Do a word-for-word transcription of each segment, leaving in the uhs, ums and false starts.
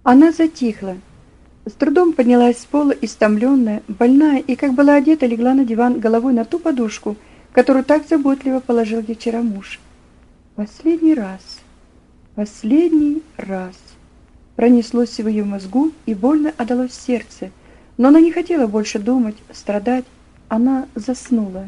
Она затихла, с трудом поднялась с пола, истомленная, больная, и, как была одета, легла на диван головой на ту подушку, которую так заботливо положил ей вчера муж. Последний раз, последний раз пронеслось в ее мозгу и больно отдалось в сердце, но она не хотела больше думать, страдать. Она заснула.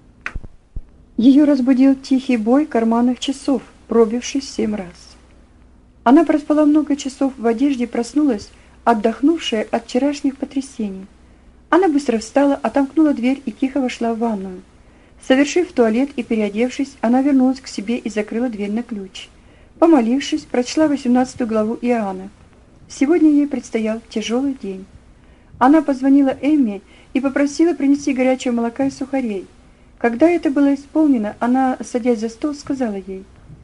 Ее разбудил тихий бой карманных часов, пробивший семь раз. Она проспала много часов в одежде и проснулась, отдохнувшая от вчерашних потрясений. Она быстро встала, отомкнула дверь и тихо вошла в ванную. Совершив туалет и переодевшись, она вернулась к себе и закрыла дверь на ключ. Помолившись, прочла восемнадцатую главу Иоанна. Сегодня ей предстоял тяжелый день. Она позвонила Эмме и попросила принести горячего молока и сухарей. Когда это было исполнено, она, садясь за стол, сказала ей: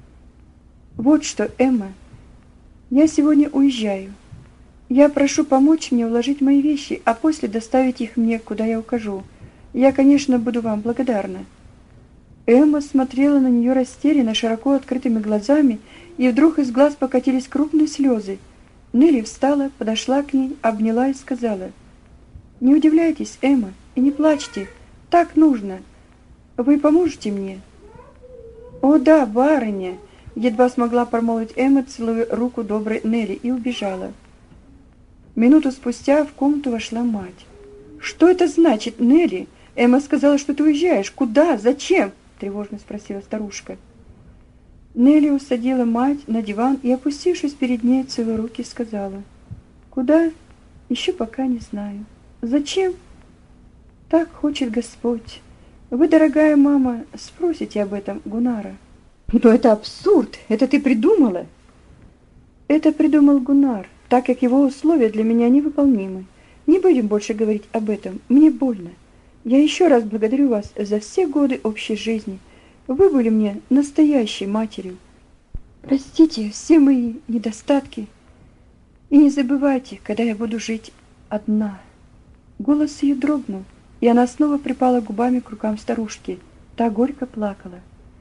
«Вот что, Эмма, я сегодня уезжаю. Я прошу помочь мне уложить мои вещи, а после доставить их мне, куда я укажу. Я, конечно, буду вам благодарна». Эмма смотрела на нее растерянно, широко открытыми глазами, и вдруг из глаз покатились крупные слезы. Нелли встала, подошла к ней, обняла и сказала: «Не удивляйтесь, Эмма, и не плачьте. Так нужно. Вы поможете мне?» «О да, барыня!» — едва смогла промолвить Эмма, целуя руку доброй Нелли, и убежала. Минуту спустя в комнату вошла мать. «Что это значит, Нелли? Эмма сказала, что ты уезжаешь. Куда? Зачем?» — тревожно спросила старушка. Нелли усадила мать на диван и, опустившись перед ней, целуя руки, сказала: «Куда? Еще пока не знаю. Зачем? Так хочет Господь. Вы, дорогая мама, спросите об этом Гуннара». «Но это абсурд! Это ты придумала!» «Это придумал Гуннар, так как его условия для меня невыполнимы. Не будем больше говорить об этом. Мне больно. Я еще раз благодарю вас за все годы общей жизни. Вы были мне настоящей матерью. Простите все мои недостатки. И не забывайте, когда я буду жить одна». Голос ее дрогнул, и она снова припала губами к рукам старушки. Та горько плакала.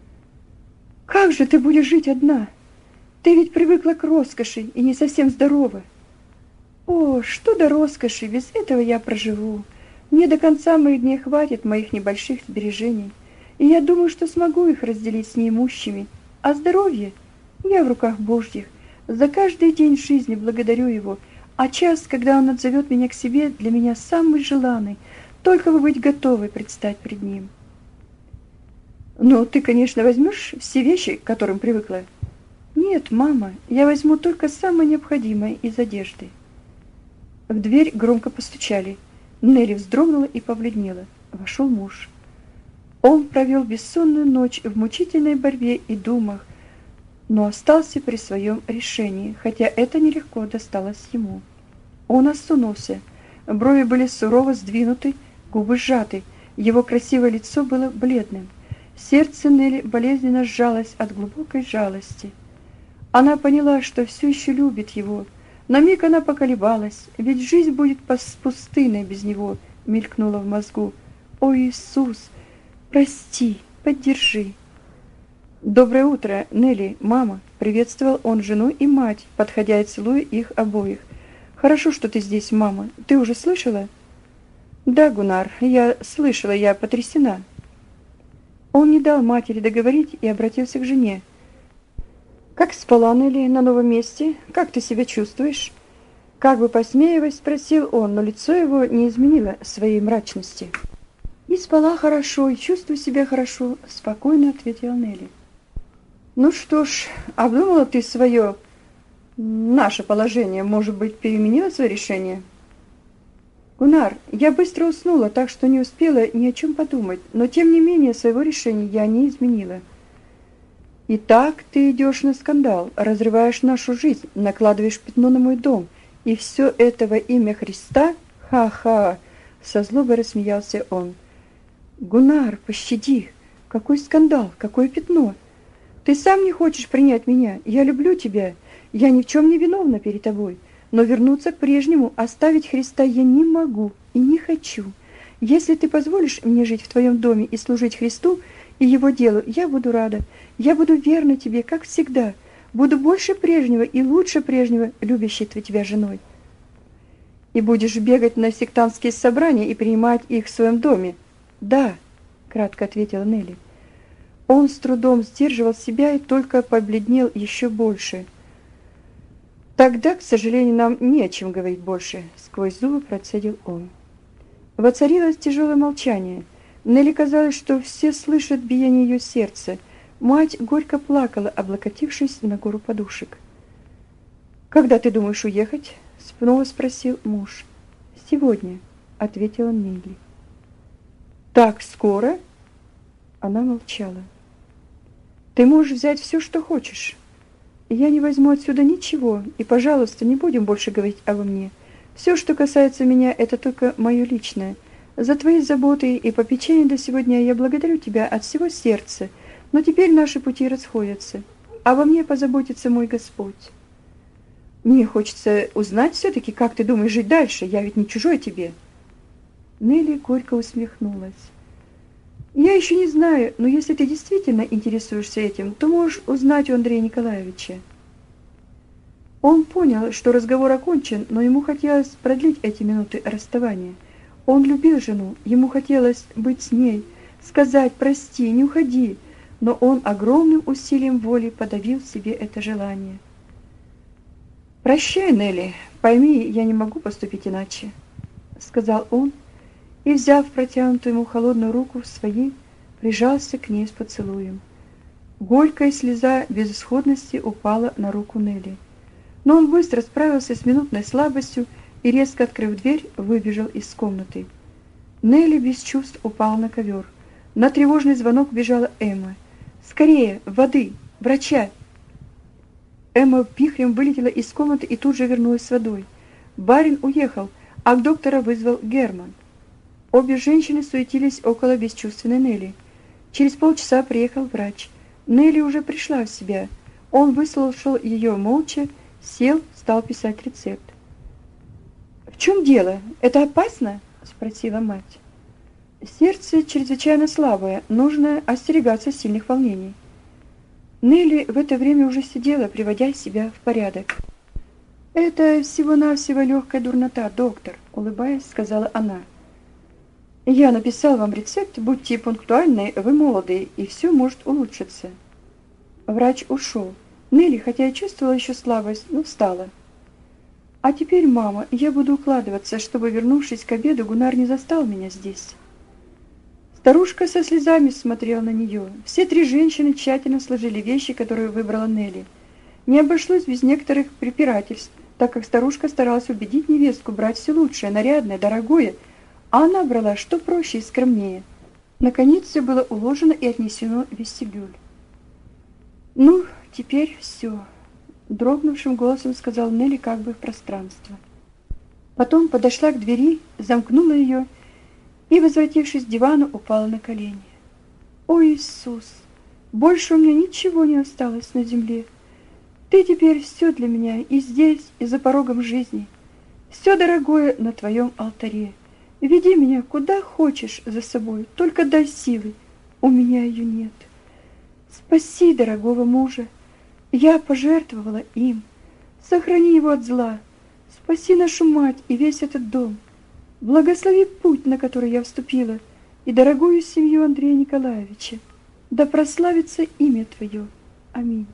«Как же ты будешь жить одна? Ты ведь привыкла к роскоши и не совсем здорова». «О, что до роскоши, без этого я проживу. Мне до конца моих дней хватит моих небольших сбережений, и я думаю, что смогу их разделить с неимущими. А здоровье? Я в руках Божьих. За каждый день жизни благодарю Его, а час, когда Он отзовет меня к себе, для меня самый желанный. Только бы быть готовой предстать пред Ним». «Ну, ты, конечно, возьмешь все вещи, к которым привыкла?» «Нет, мама, я возьму только самое необходимое из одежды». В дверь громко постучали. Нелли вздрогнула и побледнела. Вошел муж. Он провел бессонную ночь в мучительной борьбе и думах, но остался при своем решении, хотя это нелегко досталось ему. Он осунулся, брови были сурово сдвинуты, губы сжаты, его красивое лицо было бледным. Сердце Нелли болезненно сжалось от глубокой жалости. Она поняла, что все еще любит его. На миг она поколебалась, ведь жизнь будет пустынной без него, мелькнула в мозгу. «О, Иисус, прости, поддержи». «Доброе утро, Нелли, мама», — приветствовал он жену и мать, подходя и целуя их обоих. «Хорошо, что ты здесь, мама. Ты уже слышала?» «Да, Гуннар, я слышала, я потрясена». Он не дал матери договорить и обратился к жене. «Как спала, Нелли, на новом месте? Как ты себя чувствуешь?» Как бы посмеиваясь, спросил он, но лицо его не изменило своей мрачности. «И спала хорошо, и чувствую себя хорошо», — спокойно ответила Нелли. «Ну что ж, обдумала ты свое, наше положение, может быть, переменила свое решение?» «Гуннар, я быстро уснула, так что не успела ни о чем подумать, но тем не менее своего решения я не изменила». «Итак, ты идешь на скандал, разрываешь нашу жизнь, накладываешь пятно на мой дом, и все это во имя Христа? Ха-ха!» — со злобой рассмеялся он. «Гуннар, пощади! Какой скандал, какое пятно! Ты сам не хочешь принять меня, я люблю тебя, я ни в чем не виновна перед тобой, но вернуться к прежнему, оставить Христа я не могу и не хочу. Если ты позволишь мне жить в твоем доме и служить Христу и Его делу, я буду рада, я буду верна тебе, как всегда. Буду больше прежнего и лучше прежнего любящей тебя женой. И будешь бегать на сектантские собрания и принимать их в своем доме. Да, кратко ответила Нелли. Он с трудом сдерживал себя и только побледнел еще больше. Тогда, к сожалению, нам не о чем говорить больше, сквозь зубы процедил он. Воцарилось тяжелое молчание. Нелли казалось, что все слышат биение ее сердца. Мать горько плакала, облокотившись на гору подушек. «Когда ты думаешь уехать?» — снова спросил муж. «Сегодня», — ответила Нелли. «Так скоро?» Она молчала. «Ты можешь взять все, что хочешь. Я не возьму отсюда ничего, и, пожалуйста, не будем больше говорить обо мне. Все, что касается меня, это только мое личное. За твои заботы и попечения до сегодня я благодарю тебя от всего сердца, но теперь наши пути расходятся. Обо мне позаботится мой Господь. Мне хочется узнать все-таки, как ты думаешь жить дальше, я ведь не чужой тебе». Нелли горько усмехнулась. «Я еще не знаю, но если ты действительно интересуешься этим, то можешь узнать у Андрея Николаевича». Он понял, что разговор окончен, но ему хотелось продлить эти минуты расставания. Он любил жену, ему хотелось быть с ней, сказать «прости, не уходи», но он огромным усилием воли подавил в себе это желание. «Прощай, Нелли, пойми, я не могу поступить иначе», — сказал он, и, взяв протянутую ему холодную руку в свои, прижался к ней с поцелуем. Горькая слеза безысходности упала на руку Нелли. Но он быстро справился с минутной слабостью и, резко открыв дверь, выбежал из комнаты. Нелли без чувств упала на ковер. На тревожный звонок бежала Эмма. «Скорее! Воды! Врача!» Эмма вихрем вылетела из комнаты и тут же вернулась с водой. Барин уехал, а к доктора вызвал Герман. Обе женщины суетились около бесчувственной Нелли. Через полчаса приехал врач. Нелли уже пришла в себя. Он выслушал ее молча, сел, стал писать рецепт. «В чем дело? Это опасно?» — спросила мать. «Сердце чрезвычайно слабое, нужно остерегаться сильных волнений». Нелли в это время уже сидела, приводя себя в порядок. «Это всего-навсего легкая дурнота, доктор», — улыбаясь, сказала она. «Я написал вам рецепт, будьте пунктуальны, вы молоды, и все может улучшиться». Врач ушел. Нелли, хотя и чувствовала еще слабость, но встала. «А теперь, мама, я буду укладываться, чтобы, вернувшись к обеду, Гуннар не застал меня здесь». Старушка со слезами смотрела на нее. Все три женщины тщательно сложили вещи, которые выбрала Нелли. Не обошлось без некоторых препирательств, так как старушка старалась убедить невестку брать все лучшее, нарядное, дорогое, а она брала что проще и скромнее. Наконец все было уложено и отнесено в вестибюль. «Ну, теперь все», — дрогнувшим голосом сказал Нелли как бы в пространство. Потом подошла к двери, замкнула ее и, возвратившись к дивану, упала на колени. «О, Иисус, больше у меня ничего не осталось на земле. Ты теперь все для меня и здесь, и за порогом жизни. Все дорогое на твоем алтаре. Веди меня куда хочешь за собой, только дай силы, у меня ее нет. Спаси дорогого мужа, я пожертвовала им. Сохрани его от зла, спаси нашу мать и весь этот дом. Благослови путь, на который я вступила, и дорогую семью Андрея Николаевича. Да прославится имя Твое. Аминь».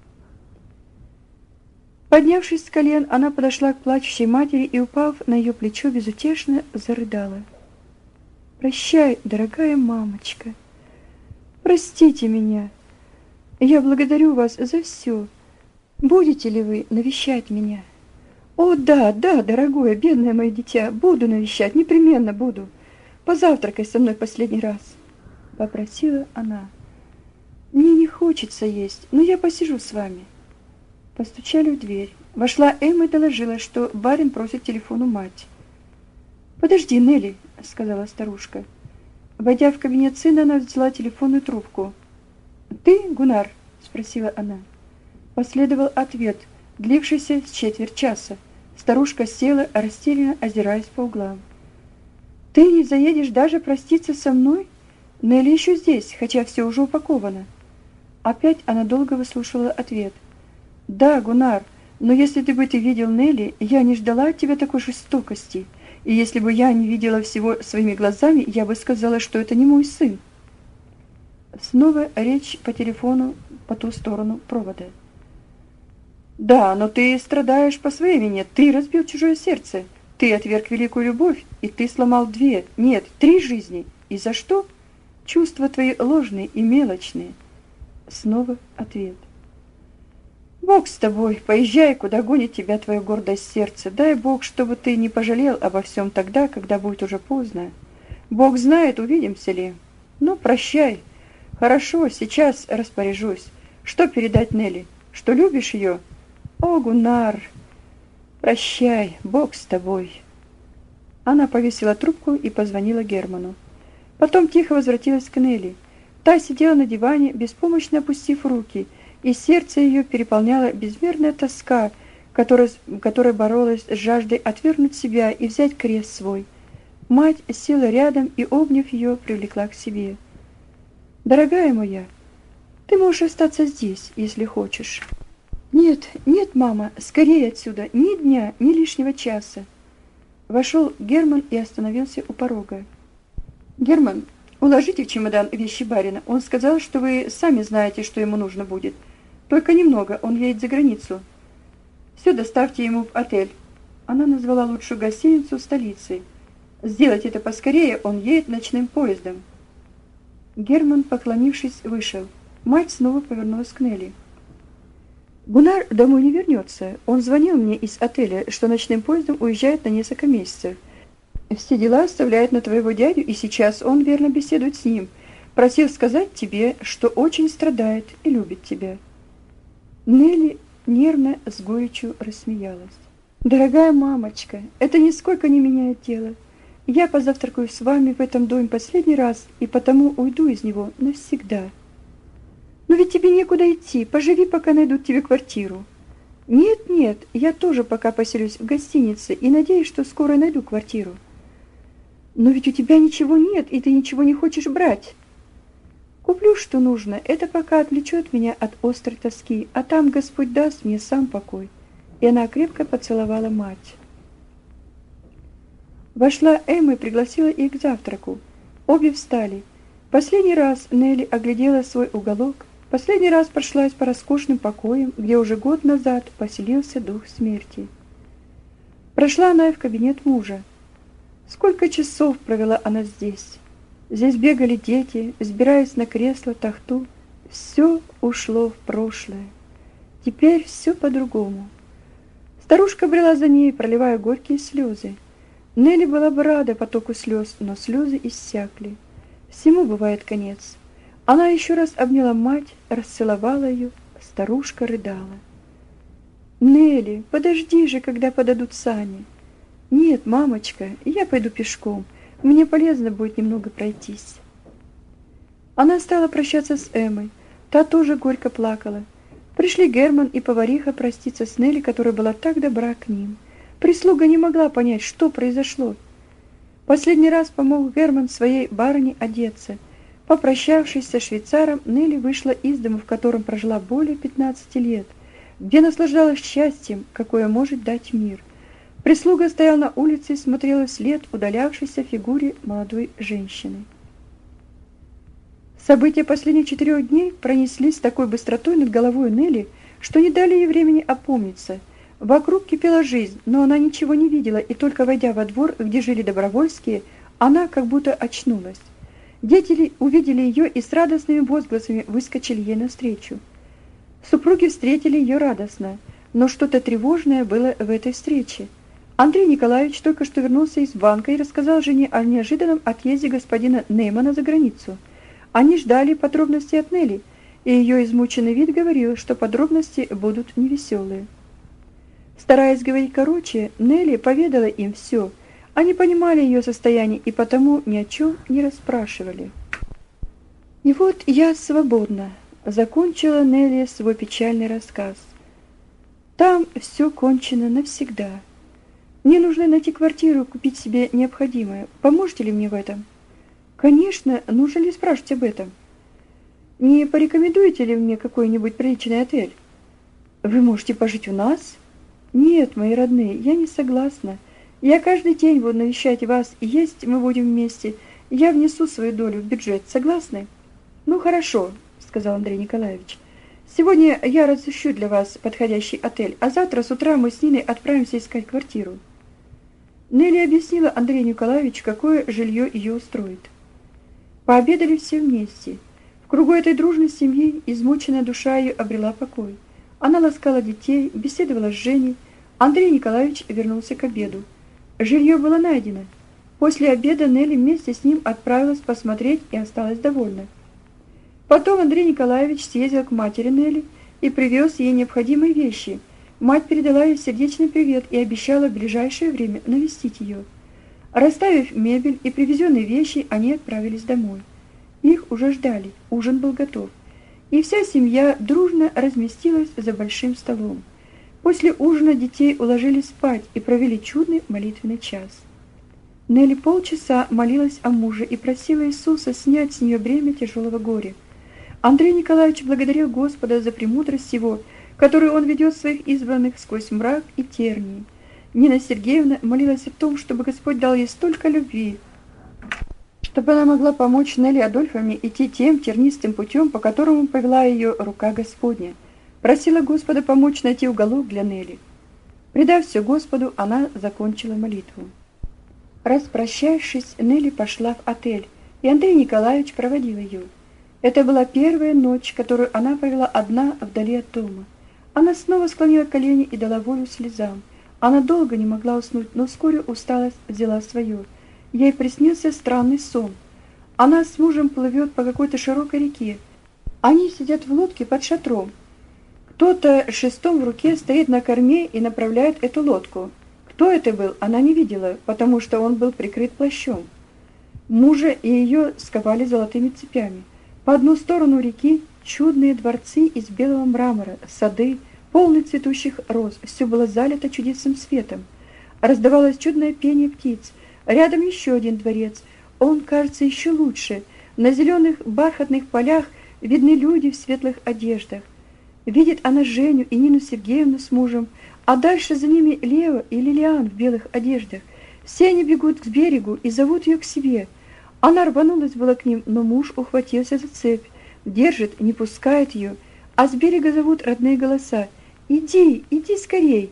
Поднявшись с колен, она подошла к плачущей матери и, упав на ее плечо, безутешно зарыдала. «Прощай, дорогая мамочка. Простите меня. Я благодарю вас за все. Будете ли вы навещать меня?» «О, да, да, дорогое, бедное мое дитя, буду навещать, непременно буду. Позавтракай со мной последний раз», — попросила она. «Мне не хочется есть, но я посижу с вами». Постучали в дверь. Вошла Эмма и доложила, что барин просит телефону мать. «Подожди, Нелли», — сказала старушка. Войдя в кабинет сына, она взяла телефонную трубку. «Ты, Гуннар?» — спросила она. Последовал ответ, длившийся с четверть часа. Старушка села, растерянно озираясь по углам. «Ты не заедешь даже проститься со мной? Нелли еще здесь, хотя все уже упаковано». Опять она долго выслушивала ответ. Да, Гуннар, но если ты бы ты видел Нелли, я не ждала от тебя такой жестокости. И если бы я не видела всего своими глазами, я бы сказала, что это не мой сын. Снова речь по телефону по ту сторону провода. Да, но ты страдаешь по своей вине. Ты разбил чужое сердце. Ты отверг великую любовь, и ты сломал две, нет, три жизни. И за что? Чувства твои ложные и мелочные. Снова ответ. Бог с тобой, поезжай, куда гонит тебя твое гордое сердце. Дай Бог, чтобы ты не пожалел обо всем тогда, когда будет уже поздно. Бог знает, увидимся ли. Ну, прощай. Хорошо, сейчас распоряжусь. Что передать Нелли? Что любишь ее? О, Гуннар, прощай, Бог с тобой. Она повесила трубку и позвонила Герману. Потом тихо возвратилась к Нелли. Та сидела на диване, беспомощно опустив руки, и сердце ее переполняла безмерная тоска, которая, которая боролась с жаждой отвергнуть себя и взять крест свой. Мать села рядом и, обняв ее, привлекла к себе. «Дорогая моя, ты можешь остаться здесь, если хочешь». «Нет, нет, мама, скорее отсюда, ни дня, ни лишнего часа». Вошел Герман и остановился у порога. «Герман, уложите в чемодан вещи барина. Он сказал, что вы сами знаете, что ему нужно будет. Только немного, он едет за границу. Все доставьте ему в отель». Она назвала лучшую гостиницу столицы. «Сделайте это поскорее, он едет ночным поездом». Герман, поклонившись, вышел. Мать снова повернулась к Нелли. «Гуннар домой не вернется. Он звонил мне из отеля, что ночным поездом уезжает на несколько месяцев. Все дела оставляет на твоего дядю, и сейчас он верно беседует с ним. Просил сказать тебе, что очень страдает и любит тебя». Нелли нервно с горечью рассмеялась. «Дорогая мамочка, это нисколько не меняет дело. Я позавтракаю с вами в этом доме последний раз, и потому уйду из него навсегда». «Но ведь тебе некуда идти, поживи, пока найдут тебе квартиру». «Нет, нет, я тоже пока поселюсь в гостинице и надеюсь, что скоро найду квартиру». «Но ведь у тебя ничего нет, и ты ничего не хочешь брать». «Куплю, что нужно, это пока отвлечет меня от острой тоски, а там Господь даст мне сам покой». И она крепко поцеловала мать. Вошла Эмма и пригласила их к завтраку. Обе встали. Последний раз Нелли оглядела свой уголок, последний раз прошлась по роскошным покоям, где уже год назад поселился дух смерти. Прошла она и в кабинет мужа. Сколько часов провела она здесь. Здесь бегали дети, взбираясь на кресло, тахту. Все ушло в прошлое. Теперь все по-другому. Старушка брела за ней, проливая горькие слезы. Нелли была бы рада потоку слез, но слезы иссякли. Всему бывает конец. Она еще раз обняла мать, расцеловала ее, старушка рыдала. «Нелли, подожди же, когда подадут сани». «Нет, мамочка, я пойду пешком. Мне полезно будет немного пройтись». Она стала прощаться с Эммой. Та тоже горько плакала. Пришли Герман и повариха проститься с Нелли, которая была так добра к ним. Прислуга не могла понять, что произошло. Последний раз помог Герман своей барыне одеться. Попрощавшись со швейцаром, Нелли вышла из дома, в котором прожила более пятнадцати лет, где наслаждалась счастьем, какое может дать мир. Прислуга стояла на улице и смотрела вслед удалявшейся фигуре молодой женщины. События последних четырех дней пронеслись с такой быстротой над головой Нелли, что не дали ей времени опомниться. Вокруг кипела жизнь, но она ничего не видела, и только войдя во двор, где жили Добровольские, она как будто очнулась. Дети увидели ее и с радостными возгласами выскочили ей навстречу. Супруги встретили ее радостно, но что-то тревожное было в этой встрече. Андрей Николаевич только что вернулся из банка и рассказал жене о неожиданном отъезде господина Неймана за границу. Они ждали подробностей от Нелли, и ее измученный вид говорил, что подробности будут невеселые. Стараясь говорить короче, Нелли поведала им все. Они понимали ее состояние и потому ни о чем не расспрашивали. «И вот я свободна», — закончила Нелли свой печальный рассказ. «Там все кончено навсегда. Мне нужно найти квартиру, купить себе необходимое. Поможете ли мне в этом?» «Конечно, нужно ли спрашивать об этом?» «Не порекомендуете ли мне какой-нибудь приличный отель?» Вы можете пожить у нас? Нет, мои родные, я не согласна. Я каждый день буду навещать вас, и есть мы будем вместе. Я внесу свою долю в бюджет. Согласны? Ну, хорошо, сказал Андрей Николаевич. Сегодня я разыщу для вас подходящий отель, а завтра с утра мы с Ниной отправимся искать квартиру. Нелли объяснила Андрею Николаевичу, какое жилье ее устроит. Пообедали все вместе. В кругу этой дружной семьи измученная душа ее обрела покой. Она ласкала детей, беседовала с Женей. Андрей Николаевич вернулся к обеду. Жилье было найдено. После обеда Нелли вместе с ним отправилась посмотреть и осталась довольна. Потом Андрей Николаевич съездил к матери Нелли и привез ей необходимые вещи. Мать передала ей сердечный привет и обещала в ближайшее время навестить ее. Расставив мебель и привезенные вещи, они отправились домой. Их уже ждали, ужин был готов. И вся семья дружно разместилась за большим столом. После ужина детей уложили спать и провели чудный молитвенный час. Нелли полчаса молилась о муже и просила Иисуса снять с нее бремя тяжелого горя. Андрей Николаевич благодарил Господа за премудрость его, которую он ведет своих избранных сквозь мрак и тернии. Нина Сергеевна молилась о том, чтобы Господь дал ей столько любви, чтобы она могла помочь Нелли Адольфовне идти тем тернистым путем, по которому повела ее рука Господня. Просила Господа помочь найти уголок для Нелли. Предав все Господу, она закончила молитву. Распрощавшись, Нелли пошла в отель, и Андрей Николаевич проводил ее. Это была первая ночь, которую она провела одна вдали от дома. Она снова склонила колени и дала волю слезам. Она долго не могла уснуть, но вскоре усталость взяла свое. Ей приснился странный сон. Она с мужем плывет по какой-то широкой реке. Они сидят в лодке под шатром. Кто-то с шестом в руке стоит на корме и направляет эту лодку. Кто это был, она не видела, потому что он был прикрыт плащом. Мужа и ее сковали золотыми цепями. По одну сторону реки чудные дворцы из белого мрамора, сады, полные цветущих роз, все было залито чудесным светом. Раздавалось чудное пение птиц. Рядом еще один дворец, он кажется еще лучше. На зеленых бархатных полях видны люди в светлых одеждах. Видит она Женю и Нину Сергеевну с мужем, а дальше за ними Лео и Лилиан в белых одеждах. Все они бегут к берегу и зовут ее к себе. Она рванулась было к ним, но муж ухватился за цепь, держит, не пускает ее, а с берега зовут родные голоса: «Иди, иди скорей!»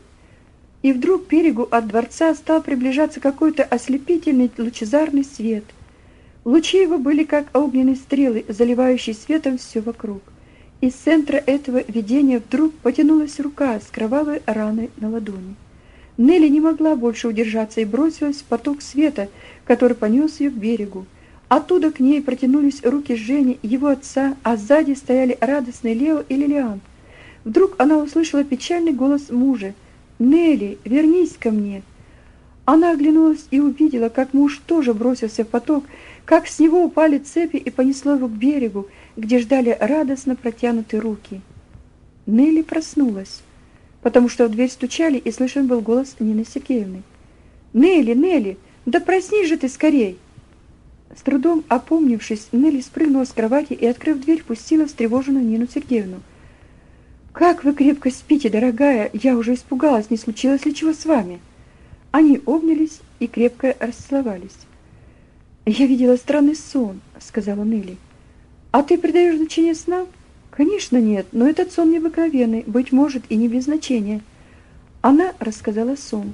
И вдруг к берегу от дворца стал приближаться какой-то ослепительный лучезарный свет. Лучи его были как огненные стрелы, заливающие светом все вокруг. Из центра этого видения вдруг потянулась рука с кровавой раной на ладони. Нелли не могла больше удержаться и бросилась в поток света, который понес ее к берегу. Оттуда к ней протянулись руки Жени, его отца, а сзади стояли радостные Лео и Лилиан. Вдруг она услышала печальный голос мужа: «Нелли, вернись ко мне!» Она оглянулась и увидела, как муж тоже бросился в поток, как с него упали цепи и понесло его к берегу, где ждали радостно протянутые руки. Нелли проснулась, потому что в дверь стучали, и слышен был голос Нины Сергеевны. «Нелли, Нелли, да проснись же ты скорей!» С трудом опомнившись, Нелли спрыгнула с кровати и, открыв дверь, пустила встревоженную Нину Сергеевну. «Как вы крепко спите, дорогая! Я уже испугалась, не случилось ли чего с вами?» Они обнялись и крепко расцеловались. «Я видела странный сон», — сказала Нелли. «А ты придаешь значение снам?» «Конечно нет, но этот сон необыкновенный, быть может, и не без значения». Она рассказала сон.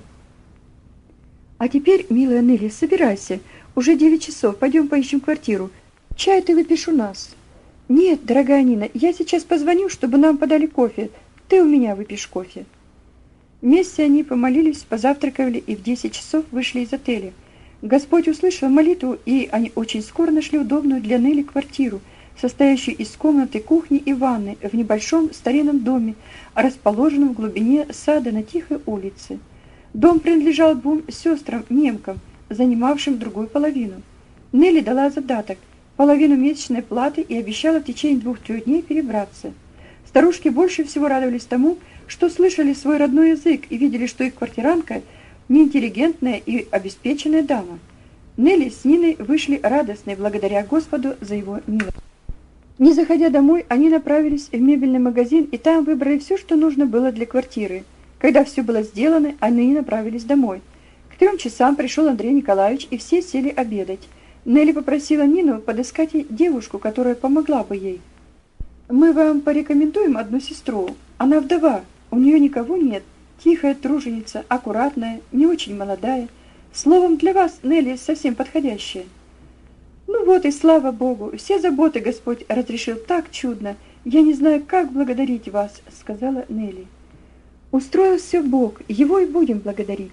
«А теперь, милая Нелли, собирайся. Уже девять часов, пойдем поищем квартиру. Чай ты выпьешь у нас». «Нет, дорогая Нина, я сейчас позвоню, чтобы нам подали кофе. Ты у меня выпьешь кофе». Вместе они помолились, позавтракали и в десять часов вышли из отеля. Господь услышал молитву, и они очень скоро нашли удобную для Нелли квартиру, состоящую из комнаты, кухни и ванны в небольшом старинном доме, расположенном в глубине сада на тихой улице. Дом принадлежал двум сестрам-немкам, занимавшим другую половину. Нелли дала задаток – половину месячной платы и обещала в течение двух-трех дней перебраться. Старушки больше всего радовались тому, что слышали свой родной язык и видели, что их квартиранка – неинтеллигентная и обеспеченная дама. Нелли с Ниной вышли радостные благодаря Господу за его милость. Не заходя домой, они направились в мебельный магазин и там выбрали все, что нужно было для квартиры. Когда все было сделано, они направились домой. К трем часам пришел Андрей Николаевич, и все сели обедать. Нелли попросила Нину подыскать ей девушку, которая помогла бы ей. «Мы вам порекомендуем одну сестру. Она вдова, у нее никого нет, тихая труженица, аккуратная, не очень молодая. Словом, для вас, Нелли, совсем подходящая». «Ну вот и слава Богу, все заботы Господь разрешил так чудно. Я не знаю, как благодарить вас», — сказала Нелли. «Устроил все Бог, его и будем благодарить».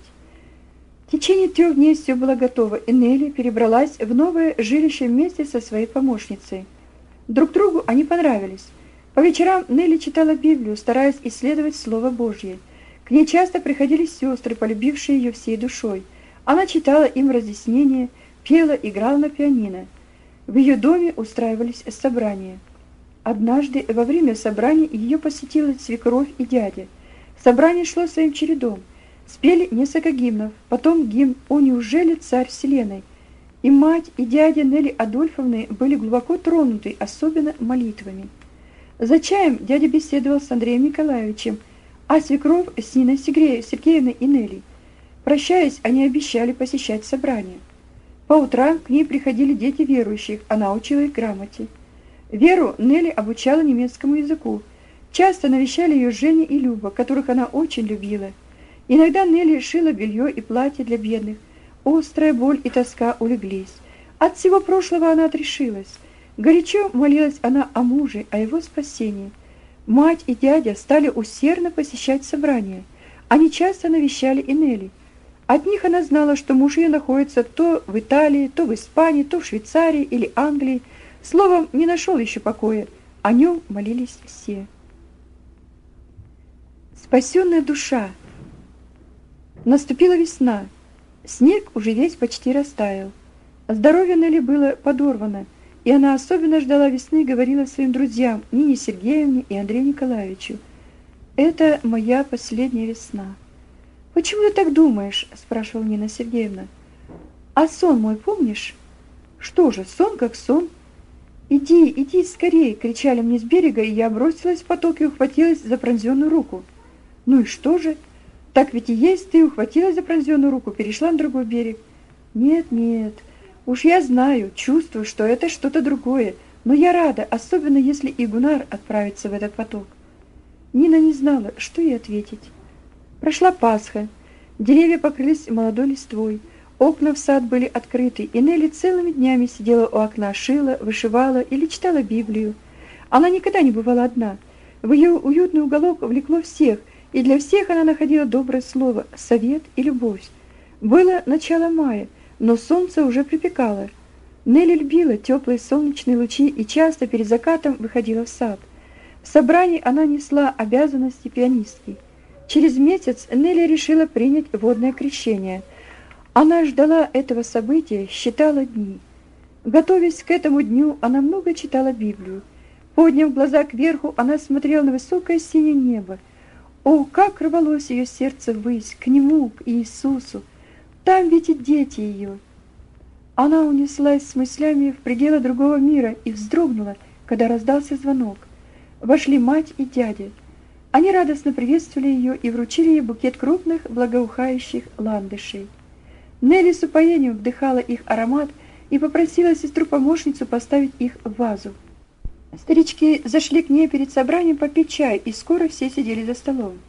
В течение трех дней все было готово, и Нелли перебралась в новое жилище вместе со своей помощницей. Друг другу они понравились. По вечерам Нелли читала Библию, стараясь исследовать Слово Божье. К ней часто приходили сестры, полюбившие ее всей душой. Она читала им разъяснения, пела, играла на пианино. В ее доме устраивались собрания. Однажды во время собраний ее посетила свекровь и дядя. Собрание шло своим чередом. Спели несколько гимнов, потом гимн «О, неужели царь вселенной?». И мать, и дядя Нелли Адольфовны были глубоко тронуты, особенно молитвами. За чаем дядя беседовал с Андреем Николаевичем, а свекровь с Ниной Сергеевной и Нелли. Прощаясь, они обещали посещать собрания. По утрам к ней приходили дети верующих, она учила их грамоте. Веру Нелли обучала немецкому языку. Часто навещали ее Женя и Люба, которых она очень любила. Иногда Нелли шила белье и платье для бедных. Острая боль и тоска улеглись. От всего прошлого она отрешилась. Горячо молилась она о муже, о его спасении. Мать и дядя стали усердно посещать собрания. Они часто навещали и Нелли. От них она знала, что муж ее находится то в Италии, то в Испании, то в Швейцарии или Англии. Словом, не нашел еще покоя. О нем молились все. Спасенная душа. Наступила весна. Снег уже весь почти растаял. Здоровье Нелли было подорвано, и она особенно ждала весны и говорила своим друзьям Нине Сергеевне и Андрею Николаевичу: «Это моя последняя весна». «Почему ты так думаешь?» – спрашивала Нина Сергеевна. «А сон мой помнишь?» «Что же, сон как сон». «Иди, иди скорее!» – кричали мне с берега, и я бросилась в поток и ухватилась за пронзенную руку. «Ну и что же? Так ведь и есть, ты ухватилась за пронзенную руку, перешла на другой берег». «Нет, нет, уж я знаю, чувствую, что это что-то другое, но я рада, особенно если и Гуннар отправится в этот поток». Нина не знала, что ей ответить. Прошла Пасха, деревья покрылись молодой листвой, окна в сад были открыты, и Нелли целыми днями сидела у окна, шила, вышивала или читала Библию. Она никогда не бывала одна. В ее уютный уголок влекло всех, и для всех она находила доброе слово, совет и любовь. Было начало мая, но солнце уже припекало. Нелли любила теплые солнечные лучи и часто перед закатом выходила в сад. В собрании она несла обязанности пианистки. Через месяц Нелли решила принять водное крещение. Она ждала этого события, считала дни. Готовясь к этому дню, она много читала Библию. Подняв глаза кверху, она смотрела на высокое синее небо. О, как рвалось ее сердце ввысь, к нему, к Иисусу! Там ведь и дети ее. Она унеслась с мыслями в пределы другого мира и вздрогнула, когда раздался звонок. Вошли мать и дядя. Они радостно приветствовали ее и вручили ей букет крупных, благоухающих ландышей. Нелли с упоением вдыхала их аромат и попросила сестру-помощницу поставить их в вазу. Старички зашли к ней перед собранием попить чай, и скоро все сидели за столом.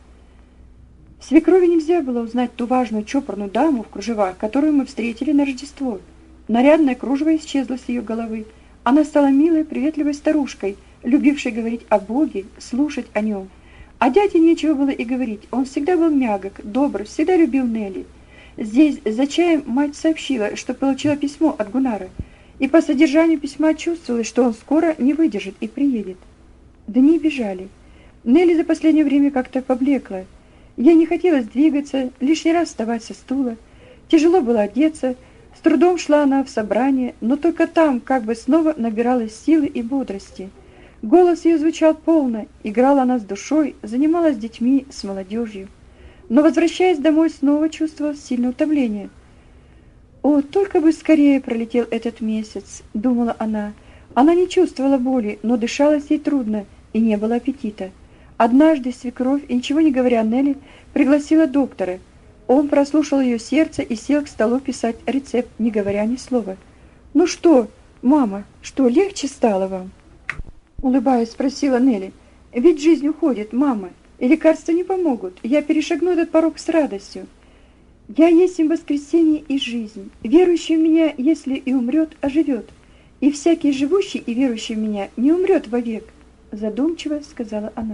В свекрови нельзя было узнать ту важную чопорную даму в кружевах, которую мы встретили на Рождество. Нарядное кружево исчезло с ее головы. Она стала милой, приветливой старушкой, любившей говорить о Боге, слушать о нем. О дяде нечего было и говорить, он всегда был мягок, добр, всегда любил Нелли. Здесь за чаем мать сообщила, что получила письмо от Гуннара, и по содержанию письма чувствовалось, что он скоро не выдержит и приедет. Дни бежали. Нелли за последнее время как-то поблекла. Ей не хотелось двигаться, лишний раз вставать со стула. Тяжело было одеться, с трудом шла она в собрание, но только там как бы снова набиралась силы и бодрости. Голос ее звучал полно, играла она с душой, занималась с детьми, с молодежью. Но, возвращаясь домой, снова чувствовала сильное утомление. «О, только бы скорее пролетел этот месяц», — думала она, Она не чувствовала боли, но дышалось ей трудно, и не было аппетита. Однажды свекровь, ничего не говоря Нелли, пригласила доктора. Он прослушал ее сердце и сел к столу писать рецепт, не говоря ни слова. «Ну что, мама, что, легче стало вам?» Улыбаясь, спросила Нелли. «Ведь жизнь уходит, мама, и лекарства не помогут. Я перешагну этот порог с радостью. Я есть им воскресение и жизнь. Верующий в меня, если и умрет, оживет. И всякий живущий и верующий в меня не умрет вовек», задумчиво сказала она.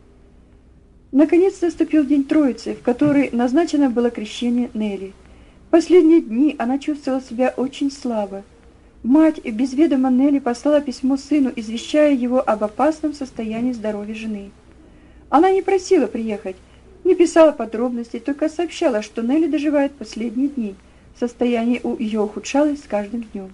Наконец наступил день Троицы, в который назначено было крещение Нелли. В последние дни она чувствовала себя очень слабо. Мать без ведома Нелли послала письмо сыну, извещая его об опасном состоянии здоровья жены. Она не просила приехать, не писала подробностей, только сообщала, что Нелли доживает последние дни. Состояние у ее ухудшалось с каждым днем.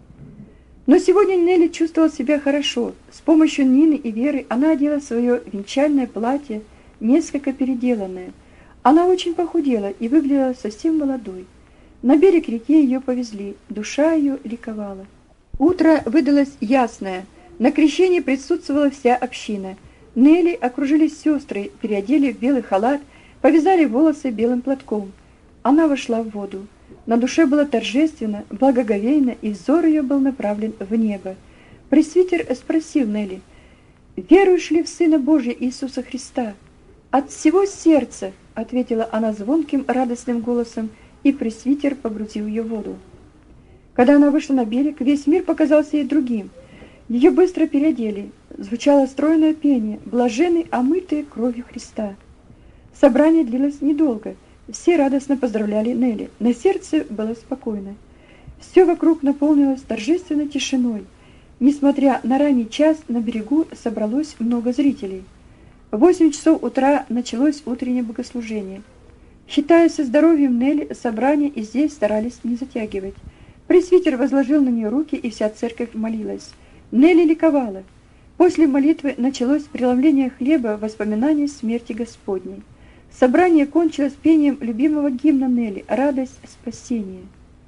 Но сегодня Нелли чувствовала себя хорошо. С помощью Нины и Веры она одела свое венчальное платье, несколько переделанное. Она очень похудела и выглядела совсем молодой. На берег реки ее повезли, душа ее ликовала. Утро выдалось ясное. На крещении присутствовала вся община. Нелли окружили сестры, переодели в белый халат, повязали волосы белым платком. Она вошла в воду. На душе было торжественно, благоговейно, и взор ее был направлен в небо. Пресвитер спросил Нелли: «Веруешь ли в Сына Божия Иисуса Христа?» «От всего сердца», — ответила она звонким, радостным голосом, и пресвитер погрузил ее в воду. Когда она вышла на берег, весь мир показался ей другим. Ее быстро переодели. Звучало стройное пение, блаженны, омытые кровью Христа. Собрание длилось недолго. Все радостно поздравляли Нелли. На сердце было спокойно. Все вокруг наполнилось торжественной тишиной. Несмотря на ранний час, на берегу собралось много зрителей. В восемь часов утра началось утреннее богослужение. Считаясь со здоровьем Нелли, собрание и здесь старались не затягивать. Пресвитер возложил на нее руки, и вся церковь молилась. Нелли ликовала. После молитвы началось преломление хлеба в воспоминании смерти Господней. Собрание кончилось пением любимого гимна Нелли «Радость спасения».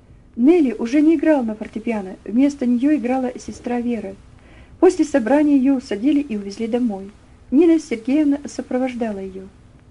Нелли уже не играла на фортепиано, вместо нее играла сестра Вера. После собрания ее усадили и увезли домой. Нина Сергеевна сопровождала ее.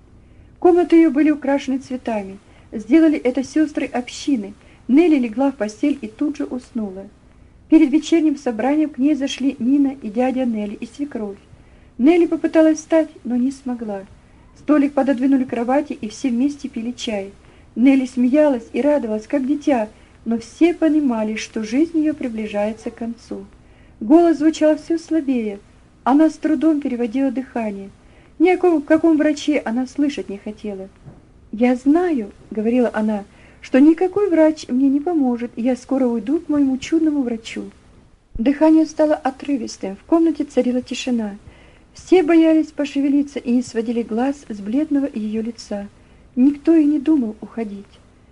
Комнаты ее были украшены цветами. Сделали это сестры общины. Нелли легла в постель и тут же уснула. Перед вечерним собранием к ней зашли Нина и дядя Нелли и свекровь. Нелли попыталась встать, но не смогла. Столик пододвинули к кровати, и все вместе пили чай. Нелли смеялась и радовалась, как дитя, но все понимали, что жизнь ее приближается к концу. Голос звучал все слабее. Она с трудом переводила дыхание. Ни о ком, каком враче она слышать не хотела. «Я знаю, — говорила она, — что никакой врач мне не поможет, и я скоро уйду к моему чудному врачу». Дыхание стало отрывистым, в комнате царила тишина. Все боялись пошевелиться и не сводили глаз с бледного ее лица. Никто и не думал уходить.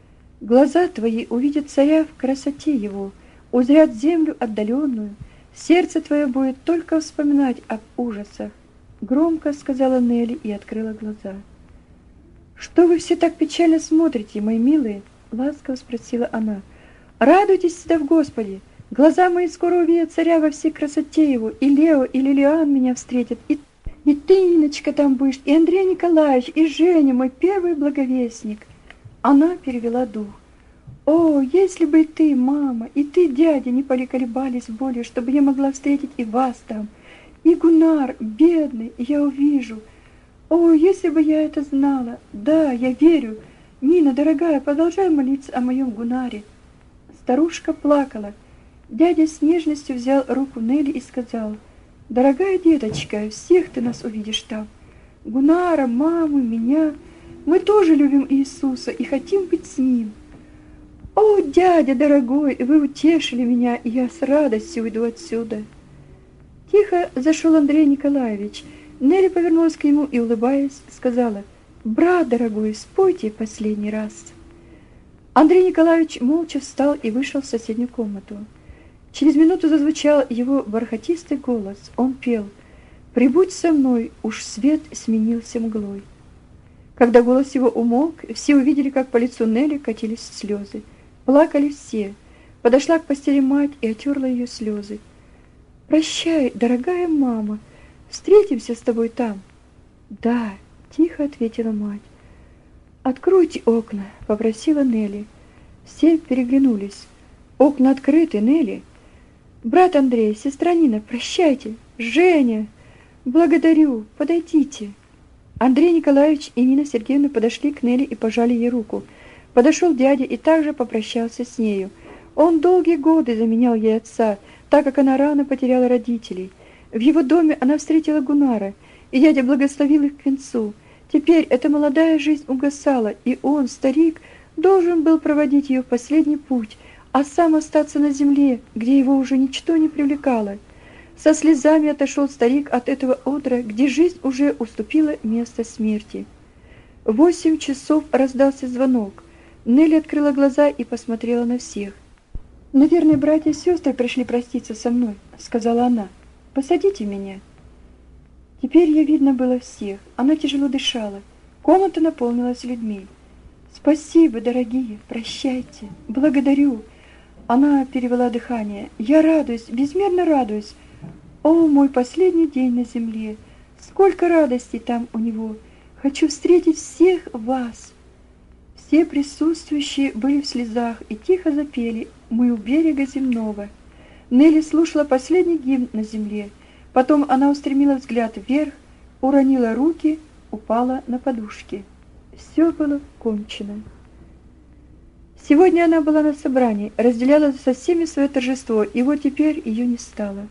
«Глаза твои увидят царя в красоте его, узрят землю отдаленную, сердце твое будет только вспоминать об ужасах», — громко сказала Нелли и открыла глаза. «Что вы все так печально смотрите, мои милые?» — ласково спросила она. «Радуйтесь всегда в Господе. Глаза мои скоро увидят царя во всей красоте его, и Лео, и Лилиан меня встретят, и, и ты, Ниночка, там будешь, и Андрей Николаевич, и Женя, мой первый благовестник». Она перевела дух. «О, если бы и ты, мама, и ты, дядя, не поколебались более, чтобы я могла встретить и вас там, и Гунар, бедный, я увижу. О, если бы я это знала! Да, я верю. Нина, дорогая, продолжай молиться о моем Гунаре». Старушка плакала. Дядя с нежностью взял руку Нелли и сказал: «Дорогая деточка, всех ты нас увидишь там. Гунара, маму, меня. Мы тоже любим Иисуса и хотим быть с Ним. О, дядя дорогой, вы утешили меня, и я с радостью уйду отсюда». Тихо зашел Андрей Николаевич. Нелли повернулась к нему и, улыбаясь, сказала: «Брат дорогой, спойте последний раз». Андрей Николаевич молча встал и вышел в соседнюю комнату. Через минуту зазвучал его бархатистый голос. Он пел: «Прибудь со мной, уж свет сменился мглой». Когда голос его умолк, все увидели, как по лицу Нелли катились слезы. Плакали все. Подошла к постели мать и отерла ее слезы. Прощай, дорогая мама, встретимся с тобой там. Да, тихо ответила мать. Откройте окна, попросила Нелли. Все переглянулись. Окна открыты, Нелли. Брат Андрей, сестра Нина, прощайте. Женя, благодарю, подойдите. Андрей Николаевич и Нина Сергеевна подошли к Нелли и пожали ей руку. Подошел дядя и также попрощался с нею. Он долгие годы заменял ей отца, так как она рано потеряла родителей. В его доме она встретила Гунара, и дядя благословил их к венцу. Теперь эта молодая жизнь угасала, и он, старик, должен был проводить ее в последний путь, а сам остаться на земле, где его уже ничто не привлекало. Со слезами отошел старик от этого одра, где жизнь уже уступила место смерти. В восемь часов раздался звонок. Нелли открыла глаза и посмотрела на всех. «Наверное, братья и сестры пришли проститься со мной», — сказала она. «Посадите меня». Теперь ей видно было всех. Она тяжело дышала. Комната наполнилась людьми. «Спасибо, дорогие, прощайте, благодарю». Она перевела дыхание. «Я радуюсь, безмерно радуюсь. О, мой последний день на земле! Сколько радости там у него! Хочу встретить всех вас!» Все присутствующие были в слезах и тихо запели «Мы у берега земного». Нелли слушала последний гимн на земле. Потом она устремила взгляд вверх, уронила руки, упала на подушки. Все было кончено. Сегодня она была на собрании, разделяла со всеми свое торжество, и вот теперь ее не стало.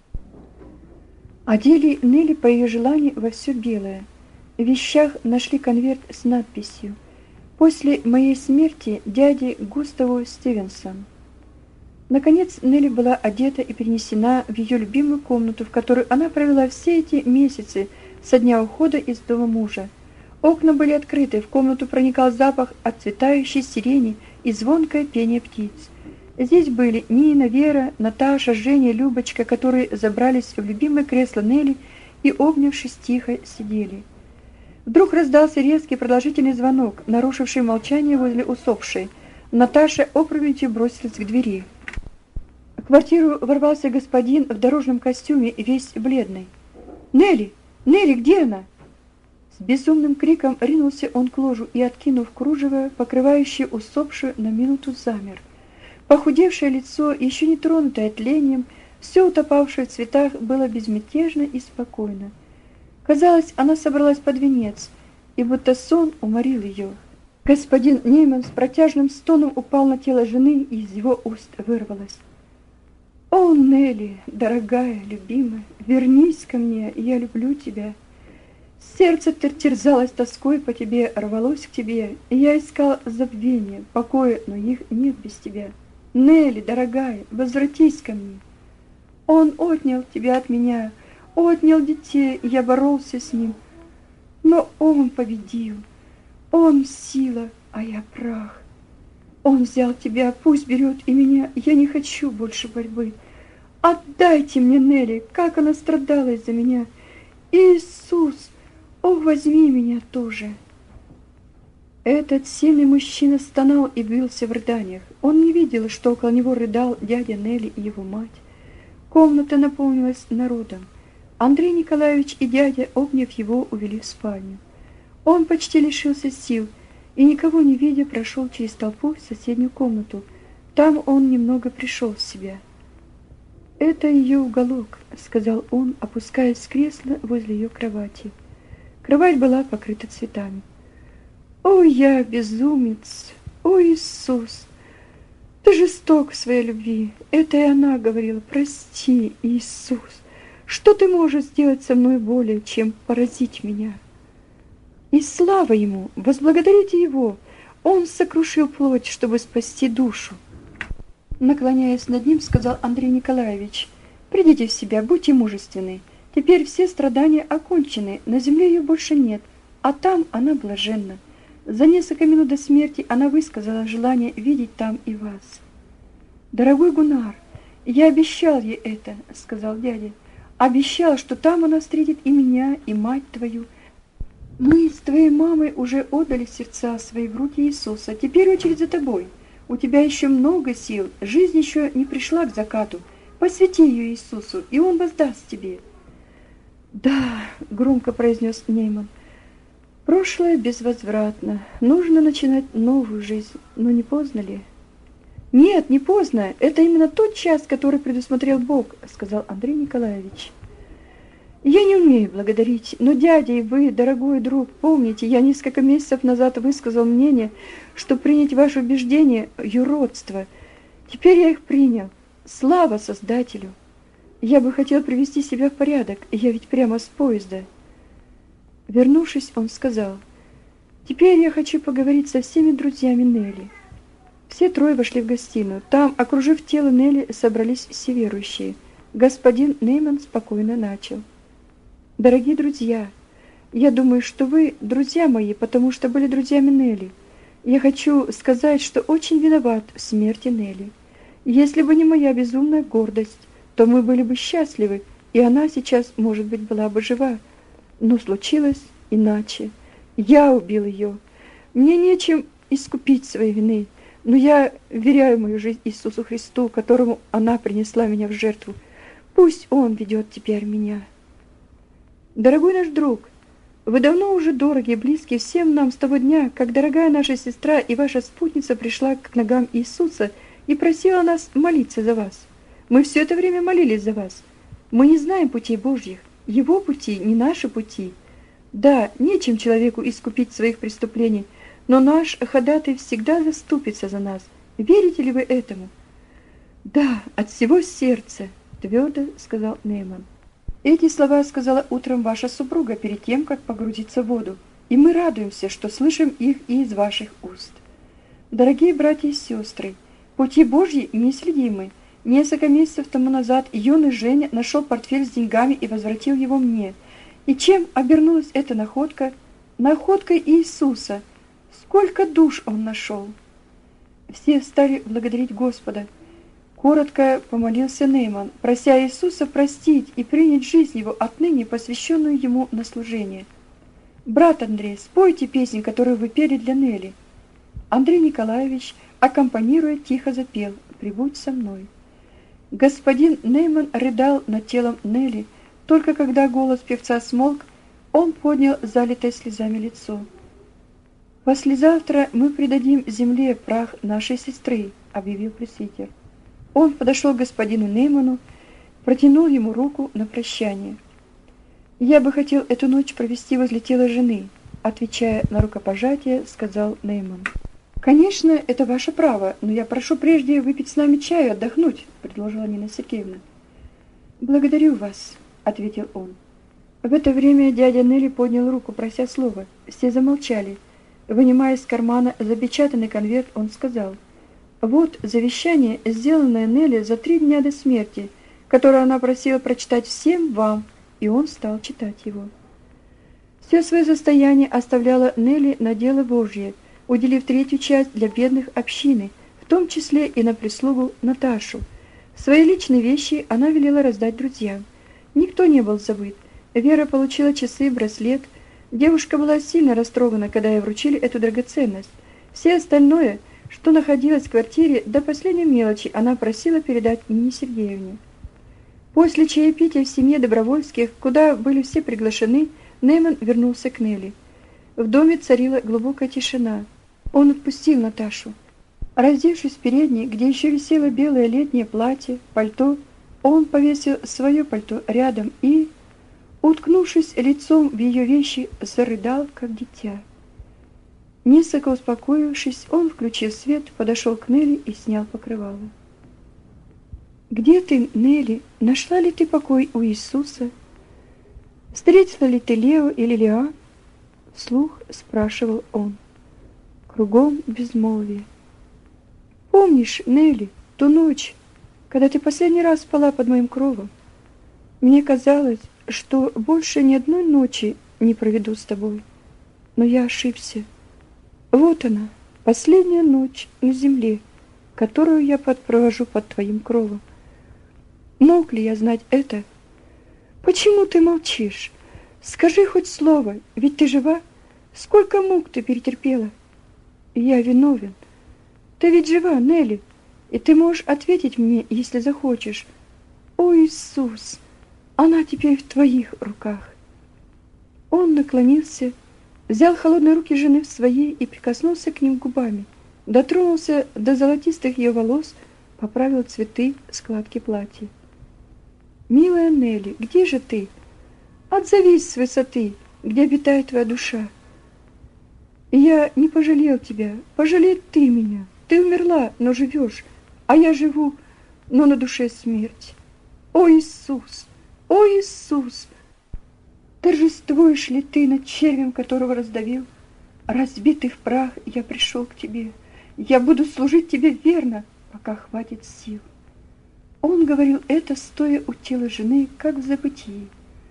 Одели Нелли по ее желанию во все белое. В вещах нашли конверт с надписью «После моей смерти дяде Густаву Стивенсон». Наконец Нелли была одета и перенесена в ее любимую комнату, в которой она провела все эти месяцы со дня ухода из дома мужа. Окна были открыты, в комнату проникал запах отцветающей сирени и звонкое пение птиц. Здесь были Нина, Вера, Наташа, Женя, Любочка, которые забрались в любимое кресло Нелли и, обнявшись, тихо сидели. Вдруг раздался резкий продолжительный звонок, нарушивший молчание возле усопшей. Наташа опрометью бросилась к двери. В квартиру ворвался господин в дорожном костюме, весь бледный. «Нелли! Нелли, где она?» С безумным криком ринулся он к ложу и, откинув кружево, покрывающее усопшую, на минуту замер. Похудевшее лицо, еще не тронутое тлением, все утопавшее в цветах, было безмятежно и спокойно. Казалось, она собралась под венец, и будто сон уморил ее. Господин Нейман с протяжным стоном упал на тело жены, и из его уст вырвалось: «О, Нелли, дорогая, любимая, вернись ко мне, я люблю тебя. Сердце терзалось тоской по тебе, рвалось к тебе, и я искал забвения, покоя, но их нет без тебя. Нелли, дорогая, возвратись ко мне. Он отнял тебя от меня, отнял детей, и я боролся с ним, но он победил. Он сила, а я прах. Он взял тебя, пусть берет и меня, я не хочу больше борьбы. Отдайте мне Нелли, как она страдала из-за меня. Иисус, о, возьми меня тоже». Этот сильный мужчина стонал и бился в рыданиях. Он не видел, что около него рыдал дядя Нелли и его мать. Комната наполнилась народом. Андрей Николаевич и дядя, обняв его, увели в спальню. Он почти лишился сил и, никого не видя, прошел через толпу в соседнюю комнату. Там он немного пришел в себя. «Это ее уголок», — сказал он, опускаясь с кресла возле ее кровати. Кровать была покрыта цветами. «О, я безумец! О, Иисус! Ты жесток в своей любви!» Это и она говорила: «Прости, Иисус! Что ты можешь сделать со мной более, чем поразить меня?» И слава ему! Возблагодарите его! Он сокрушил плоть, чтобы спасти душу. Наклоняясь над ним, сказал Андрей Николаевич: «Придите в себя, будьте мужественны. Теперь все страдания окончены, на земле ее больше нет, а там она блаженна. За несколько минут до смерти она высказала желание видеть там и вас». «Дорогой Гунар, я обещал ей это», — сказал дядя. «Обещал, что там она встретит и меня, и мать твою. Мы с твоей мамой уже отдали сердца свои в руки Иисуса. Теперь очередь за тобой. У тебя еще много сил, жизнь еще не пришла к закату. Посвяти ее Иисусу, и Он воздаст тебе». «Да», — громко произнес Нейман, — «прошлое безвозвратно. Нужно начинать новую жизнь, но не поздно ли?» «Нет, не поздно. Это именно тот час, который предусмотрел Бог», — сказал Андрей Николаевич. «Я не умею благодарить, но дядя и вы, дорогой друг, помните, я несколько месяцев назад высказал мнение, что принять ваше убеждение — юродство. Теперь я их принял. Слава Создателю! Я бы хотел привести себя в порядок, я ведь прямо с поезда». Вернувшись, он сказал: «Теперь я хочу поговорить со всеми друзьями Нелли». Все трое вошли в гостиную. Там, окружив тело Нелли, собрались все верующие. Господин Нейман спокойно начал: «Дорогие друзья, я думаю, что вы друзья мои, потому что были друзьями Нелли. Я хочу сказать, что очень виноват в смерти Нелли. Если бы не моя безумная гордость, то мы были бы счастливы, и она сейчас, может быть, была бы жива. Но случилось иначе. Я убил ее. Мне нечем искупить своей вины, но я вверяю мою жизнь Иисусу Христу, которому она принесла меня в жертву. Пусть Он ведет теперь меня». «Дорогой наш друг, вы давно уже дороги и близки всем нам с того дня, как дорогая наша сестра и ваша спутница пришла к ногам Иисуса и просила нас молиться за вас. Мы все это время молились за вас. Мы не знаем путей Божьих, Его пути, не наши пути. Да, нечем человеку искупить своих преступлений, но наш ходатай всегда заступится за нас. Верите ли вы этому?» «Да, от всего сердца», — твердо сказал Нейман. «Эти слова сказала утром ваша супруга перед тем, как погрузиться в воду, и мы радуемся, что слышим их и из ваших уст. Дорогие братья и сестры, пути Божьи неисследимы. Несколько месяцев тому назад юный Женя нашел портфель с деньгами и возвратил его мне. И чем обернулась эта находка? Находкой Иисуса. Сколько душ он нашел!» Все стали благодарить Господа. Коротко помолился Нейман, прося Иисуса простить и принять жизнь его отныне, посвященную ему на служение. «Брат Андрей, спойте песню, которую вы пели для Нелли». Андрей Николаевич, аккомпанируя, тихо запел: «Прибудь со мной». Господин Нейман рыдал над телом Нелли. Только когда голос певца смолк, он поднял залитое слезами лицо. «Послезавтра мы предадим земле прах нашей сестры», — объявил пресвитер. Он подошел к господину Нейману, протянул ему руку на прощание. «Я бы хотел эту ночь провести возле тела жены», — отвечая на рукопожатие, сказал Нейман. «Конечно, это ваше право, но я прошу прежде выпить с нами чаю и отдохнуть», — предложила Нина Сергеевна. «Благодарю вас», — ответил он. В это время дядя Нелли поднял руку, прося слова. Все замолчали. Вынимая из кармана запечатанный конверт, он сказал: «Вот завещание, сделанное Нелли за три дня до смерти, которое она просила прочитать всем вам», и он стал читать его. Все свое состояние оставляла Нелли на дело Божье, уделив третью часть для бедных общины, в том числе и на прислугу Наташу. Свои личные вещи она велела раздать друзьям. Никто не был забыт. Вера получила часы, браслет. Девушка была сильно растрогана, когда ей вручили эту драгоценность. Все остальное, что находилось в квартире, до последней мелочи она просила передать Нине Сергеевне. После чаепития в семье Добровольских, куда были все приглашены, Нейман вернулся к Нелли. В доме царила глубокая тишина. Он отпустил Наташу. Раздевшись в передней, где еще висело белое летнее платье, пальто, он повесил свое пальто рядом и, уткнувшись лицом в ее вещи, зарыдал, как дитя. Несколько успокоившись, он включил свет, подошел к Нелли и снял покрывало. «Где ты, Нелли? Нашла ли ты покой у Иисуса? Встретила ли ты Лео и Лилиан?» Вслух спрашивал он. Кругом безмолвие. «Помнишь, Нелли, ту ночь, когда ты последний раз спала под моим кровом? Мне казалось, что больше ни одной ночи не проведу с тобой, но я ошибся. Вот она, последняя ночь на земле, которую я провожу под твоим кровом. Мог ли я знать это? Почему ты молчишь? Скажи хоть слово, ведь ты жива. Сколько мук ты перетерпела? Я виновен. Ты ведь жива, Нелли, и ты можешь ответить мне, если захочешь. О, Иисус, она теперь в твоих руках. Он наклонился, взял холодные руки жены в свои и прикоснулся к ним губами, дотронулся до золотистых ее волос, поправил цветы складки платья. «Милая Нелли, где же ты? Отзовись с высоты, где обитает твоя душа. Я не пожалел тебя, пожалей ты меня. Ты умерла, но живешь, а я живу, но на душе смерть. О, Иисус! О, Иисус! Торжествуешь ли ты над червем, которого раздавил? Разбитый в прах, я пришел к тебе. Я буду служить тебе верно, пока хватит сил». Он говорил это, стоя у тела жены, как в забытии.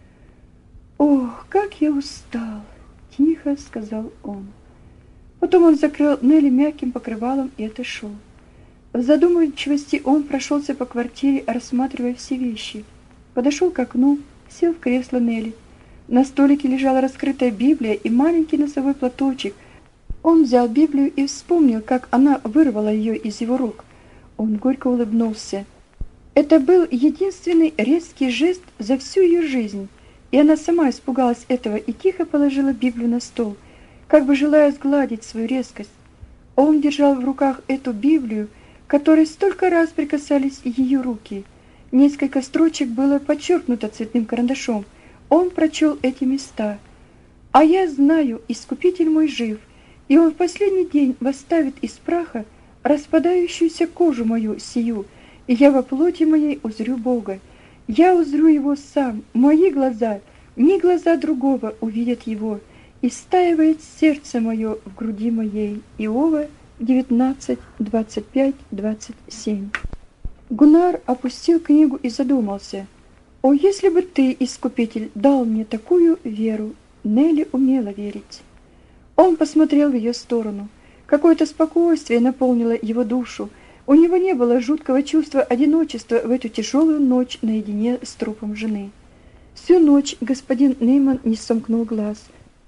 «Ох, как я устал!» — тихо сказал он. Потом он закрыл Нелли мягким покрывалом и отошел. В задумчивости он прошелся по квартире, рассматривая все вещи. Подошел к окну, сел в кресло Нелли. На столике лежала раскрытая Библия и маленький носовой платочек. Он взял Библию и вспомнил, как она вырвала ее из его рук. Он горько улыбнулся. Это был единственный резкий жест за всю ее жизнь, и она сама испугалась этого и тихо положила Библию на стол, как бы желая сгладить свою резкость. Он держал в руках эту Библию, к которой столько раз прикасались ее руки. Несколько строчек было подчеркнуто цветным карандашом. Он прочел эти места. «А я знаю, Искупитель мой жив, и он в последний день восставит из праха распадающуюся кожу мою сию, и я во плоти моей узрю Бога. Я узрю его сам, мои глаза, ни глаза другого увидят его, и стаивает сердце мое в груди моей». Иова девятнадцать, двадцать пять, двадцать семь. Гуннар опустил книгу и задумался. «О, если бы ты, Искупитель, дал мне такую веру!» Нелли умела верить. Он посмотрел в ее сторону. Какое-то спокойствие наполнило его душу. У него не было жуткого чувства одиночества в эту тяжелую ночь наедине с трупом жены. Всю ночь господин Нейман не сомкнул глаз.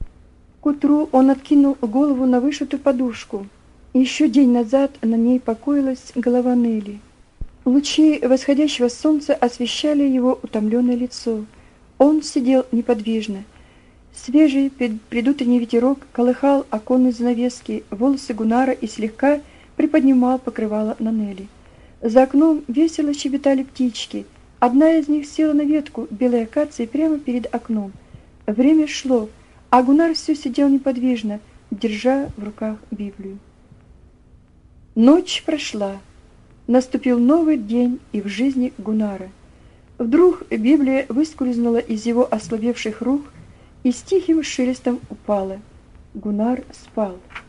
К утру он откинул голову на вышитую подушку. Еще день назад на ней покоилась голова Нелли. Лучи восходящего солнца освещали его утомленное лицо. Он сидел неподвижно. Свежий предутренний ветерок колыхал оконные занавески, волосы Гуннара и слегка приподнимал покрывало на Нелли. За окном весело щебетали птички. Одна из них села на ветку белой акации прямо перед окном. Время шло, а Гуннар все сидел неподвижно, держа в руках Библию. Ночь прошла. Наступил новый день и в жизни Гуннара. Вдруг Библия выскользнула из его ослабевших рук и с тихим шелестом упала. Гуннар спал.